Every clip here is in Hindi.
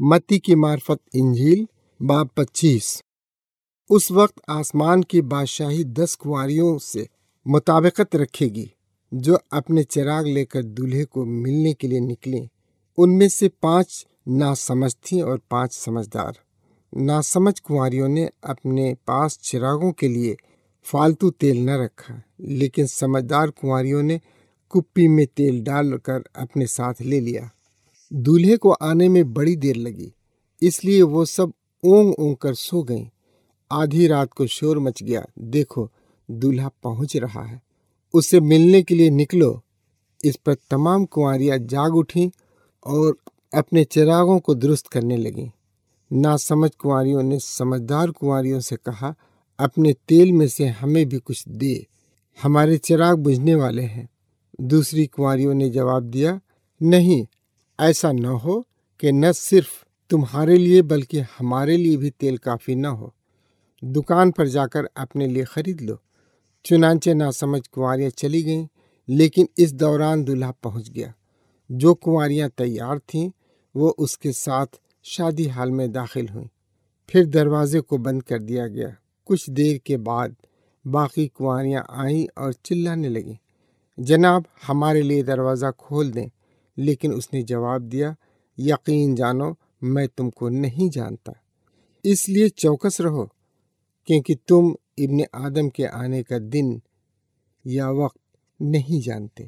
मत्ती की मार्फत इंजील बाब 25। उस वक्त आसमान की बादशाही 10 कुंवारियों से मुताबिकत रखेगी जो अपने चिराग लेकर दूल्हे को मिलने के लिए निकलें। उनमें से 5 नासमझ थीं और 5 समझदार। नासमझ कुंवारियों ने अपने पास चिरागों के लिए फालतू तेल न रखा, लेकिन समझदार कुंवारियों ने कुप्पी में तेल डालकर अपने साथ ले लिया। दूल्हे को आने में बड़ी देर लगी, इसलिए वो सब ऊँग ऊँग कर सो गईं। आधी रात को शोर मच गया, देखो दूल्हा पहुंच रहा है, उससे मिलने के लिए निकलो। इस पर तमाम कुंवारियां जाग उठीं और अपने चिरागों को दुरुस्त करने लगीं। नासमझ कुंवारियों ने समझदार कुंवारियों से कहा, अपने तेल में से हमें भी कुछ दे, हमारे चिराग बुझने वाले हैं। दूसरी कुंवारियों ने जवाब दिया, नहीं, ऐसा न हो कि न सिर्फ तुम्हारे लिए बल्कि हमारे लिए भी तेल काफी न हो। दुकान पर जाकर अपने लिए खरीद लो। चुनांचे नासमझ कुंवारियां चली गईं, लेकिन इस दौरान दूल्हा पहुंच गया। जो कुंवारियां तैयार थीं वो उसके साथ शादी हाल में दाखिल हुईं। फिर दरवाजे को बंद कर दिया गया। कुछ देर के बाद बाकी कुंवारियां आईं और चिल्लाने लगीं, जनाब हमारे लिए दरवाज़ा खोल दें। लेकिन उसने जवाब दिया, यकीन जानो मैं तुमको नहीं जानता, इसलिए चौकस रहो, क्योंकि तुम इब्ने आदम के आने का दिन या वक्त नहीं जानते।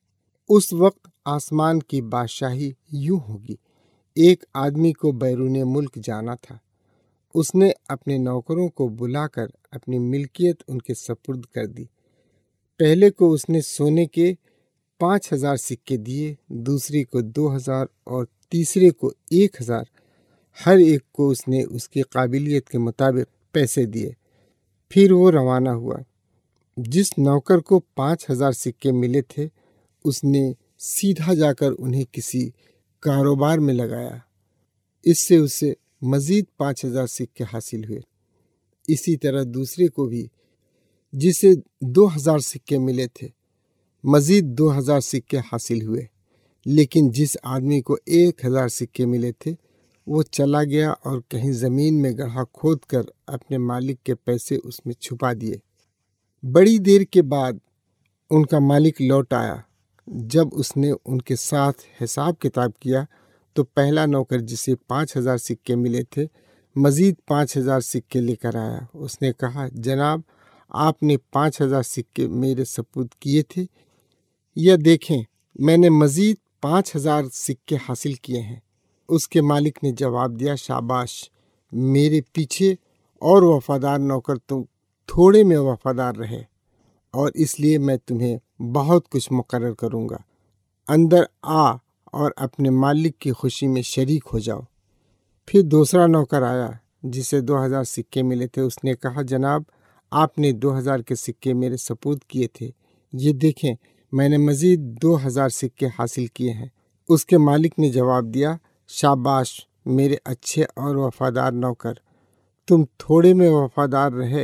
उस वक्त आसमान की बादशाही यूं होगी। एक आदमी को बैरूने मुल्क जाना था। उसने अपने नौकरों को बुलाकर अपनी मिल्कियत उनके सपुर्द कर दी। पहले को उसने सोने के 5,000 सिक्के दिए, दूसरी को 2,000 और तीसरे को 1,000। हर एक को उसने उसकी काबिलियत के मुताबिक पैसे दिए। फिर वो रवाना हुआ। जिस नौकर को 5,000 सिक्के मिले थे, उसने सीधा जाकर उन्हें किसी कारोबार में लगाया। इससे उसे मजीद 5,000 सिक्के हासिल हुए। इसी तरह दूसरे को भी, जिसे 2,000 सिक्के मिले थे, मजीद 2,000 सिक्के हासिल हुए। लेकिन जिस आदमी को 1,000 सिक्के मिले थे, वो चला गया और कहीं जमीन में गड्ढा खोदकर अपने मालिक के पैसे उसमें छुपा दिए। बड़ी देर के बाद उनका मालिक लौट आया। जब उसने उनके साथ हिसाब किताब किया तो पहला नौकर, जिसे 5,000 सिक्के मिले थे, मजीद 5,000 सिक्के लेकर आया। उसने कहा, जनाब आपने 5,000 सिक्के मेरे सपुर्द किए थे, यह देखें मैंने मजीद 5,000 सिक्के हासिल किए हैं। उसके मालिक ने जवाब दिया, शाबाश, मेरे पीछे और वफादार नौकर तुम थोड़े में वफादार रहे, और इसलिए मैं तुम्हें बहुत कुछ मुकर्रर करूँगा। अंदर आ और अपने मालिक की खुशी में शरीक हो जाओ। फिर दूसरा नौकर आया, जिसे 2,000 सिक्के मिले थे। उसने कहा, जनाब आपने 2,000 के सिक्के मेरे सपुर्द किए थे, ये देखें मैंने मजीद 2,000 सिक्के हासिल किए हैं। उसके मालिक ने जवाब दिया, शाबाश मेरे अच्छे और वफादार नौकर, तुम थोड़े में वफादार रहे,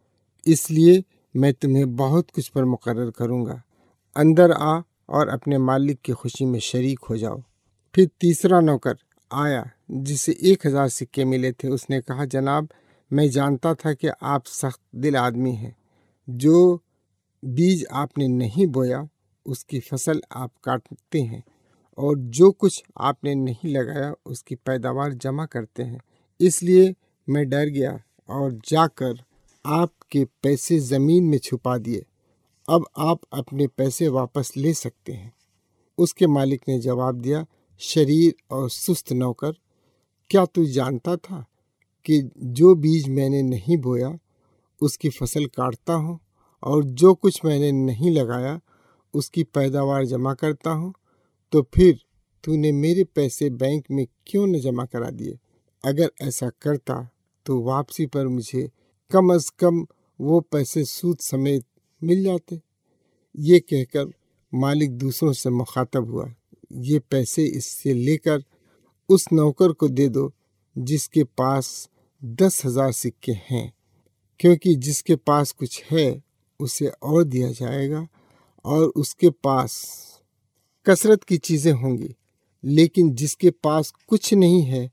इसलिए मैं तुम्हें बहुत कुछ पर मुकर्रर करूँगा। अंदर आ और अपने मालिक की खुशी में शरीक हो जाओ। फिर तीसरा नौकर आया, जिसे 1,000 सिक्के मिले थे। उसने कहा, जनाब मैं जानता था कि आप सख्त दिल आदमी हैं। जो बीज आपने नहीं बोया उसकी फसल आप काटते हैं, और जो कुछ आपने नहीं लगाया उसकी पैदावार जमा करते हैं। इसलिए मैं डर गया और जाकर आपके पैसे ज़मीन में छुपा दिए। अब आप अपने पैसे वापस ले सकते हैं। उसके मालिक ने जवाब दिया, शरीर और सुस्त नौकर, क्या तू जानता था कि जो बीज मैंने नहीं बोया उसकी फसल काटता हूँ, और जो कुछ मैंने नहीं लगाया उसकी पैदावार जमा करता हूँ? तो फिर तूने मेरे पैसे बैंक में क्यों न जमा करा दिए? अगर ऐसा करता तो वापसी पर मुझे कम से कम वो पैसे सूद समेत मिल जाते। ये कहकर मालिक दूसरों से मुखातब हुआ, ये पैसे इससे लेकर उस नौकर को दे दो जिसके पास 10,000 सिक्के हैं, क्योंकि जिसके पास कुछ है उसे और दिया जाएगा और उसके पास कसरत की चीज़ें होंगी, लेकिन जिसके पास कुछ नहीं है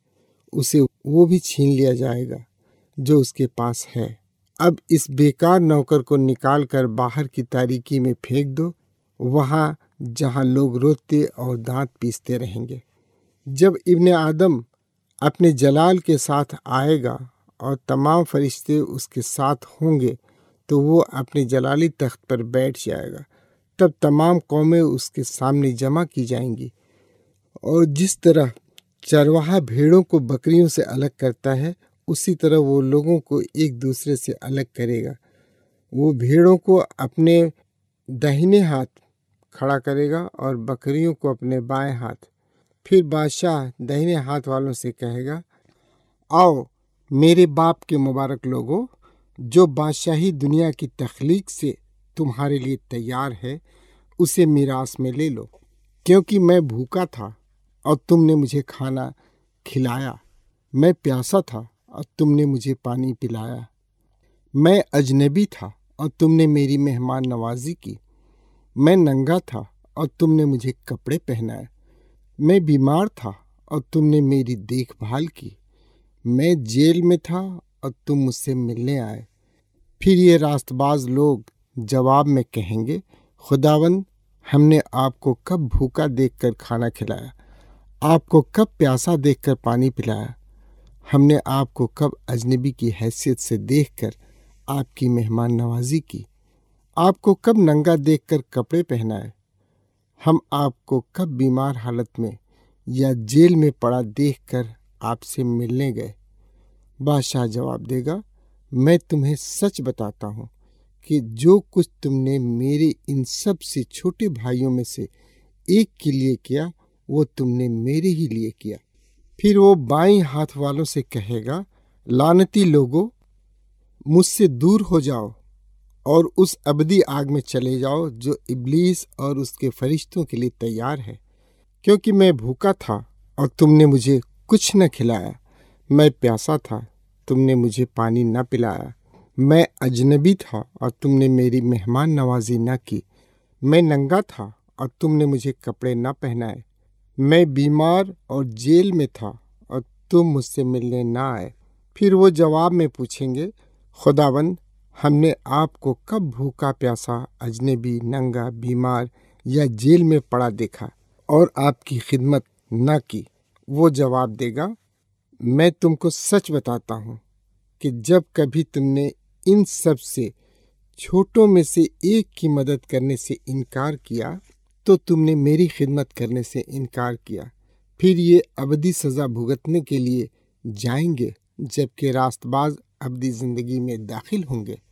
उसे वो भी छीन लिया जाएगा जो उसके पास है। अब इस बेकार नौकर को निकाल कर बाहर की तारीकी में फेंक दो, वहाँ जहाँ लोग रोते और दांत पीसते रहेंगे। जब इब्ने आदम अपने जलाल के साथ आएगा और तमाम फरिश्ते उसके साथ होंगे तो वो अपने जलाली तख्त पर बैठ जाएगा। तब तमाम कौमें उसके सामने जमा की जाएंगी, और जिस तरह चरवाहा भेड़ों को बकरियों से अलग करता है, उसी तरह वो लोगों को एक दूसरे से अलग करेगा। वो भेड़ों को अपने दाहिने हाथ खड़ा करेगा और बकरियों को अपने बाएं हाथ। फिर बादशाह दाहिने हाथ वालों से कहेगा, आओ मेरे बाप के मुबारक लोगों, जो बादशाही दुनिया की तख्लीक से तुम्हारे लिए तैयार है, उसे मीरास में ले लो। क्योंकि मैं भूखा था और तुमने मुझे खाना खिलाया, मैं प्यासा था और तुमने मुझे पानी पिलाया, मैं अजनबी था और तुमने मेरी मेहमान नवाजी की, मैं नंगा था और तुमने मुझे कपड़े पहनाए, मैं बीमार था और तुमने मेरी देखभाल की, मैं जेल में था और तुम मुझसे मिलने आए। फिर ये रास्तबाज लोग जवाब में कहेंगे, खुदावंद, हमने आपको कब भूखा देखकर खाना खिलाया, आपको कब प्यासा देखकर पानी पिलाया, हमने आपको कब अजनबी की हैसियत से देखकर आपकी मेहमान नवाजी की, आपको कब नंगा देखकर कपड़े पहनाए, हम आपको कब बीमार हालत में या जेल में पड़ा देखकर आपसे मिलने गए। बादशाह जवाब देगा, मैं तुम्हें सच बताता हूँ कि जो कुछ तुमने मेरे इन सब से छोटे भाइयों में से एक के लिए किया, वो तुमने मेरे ही लिए किया। फिर वो बाईं हाथ वालों से कहेगा, लानती लोगों, मुझसे दूर हो जाओ और उस अबदी आग में चले जाओ जो इब्लीस और उसके फरिश्तों के लिए तैयार है। क्योंकि मैं भूखा था और तुमने मुझे कुछ न खिलाया, मैं प्यासा था, तुमने मुझे पानी न पिलाया, मैं अजनबी था और तुमने मेरी मेहमान नवाजी न की, मैं नंगा था और तुमने मुझे कपड़े न पहनाए, मैं बीमार और जेल में था और तुम मुझसे मिलने न आए। फिर वो जवाब में पूछेंगे, खुदावंद, हमने आपको कब भूखा प्यासा, अजनबी, नंगा, बीमार या जेल में पड़ा देखा और आपकी खिदमत न की। वो जवाब देगा, मैं तुमको सच बताता हूँ कि जब कभी तुमने इन सब से छोटों में से एक की मदद करने से इनकार किया, तो तुमने मेरी खिदमत करने से इनकार किया। फिर ये अबदी सज़ा भुगतने के लिए जाएंगे, जबकि रास्तबाज अबदी ज़िंदगी में दाखिल होंगे।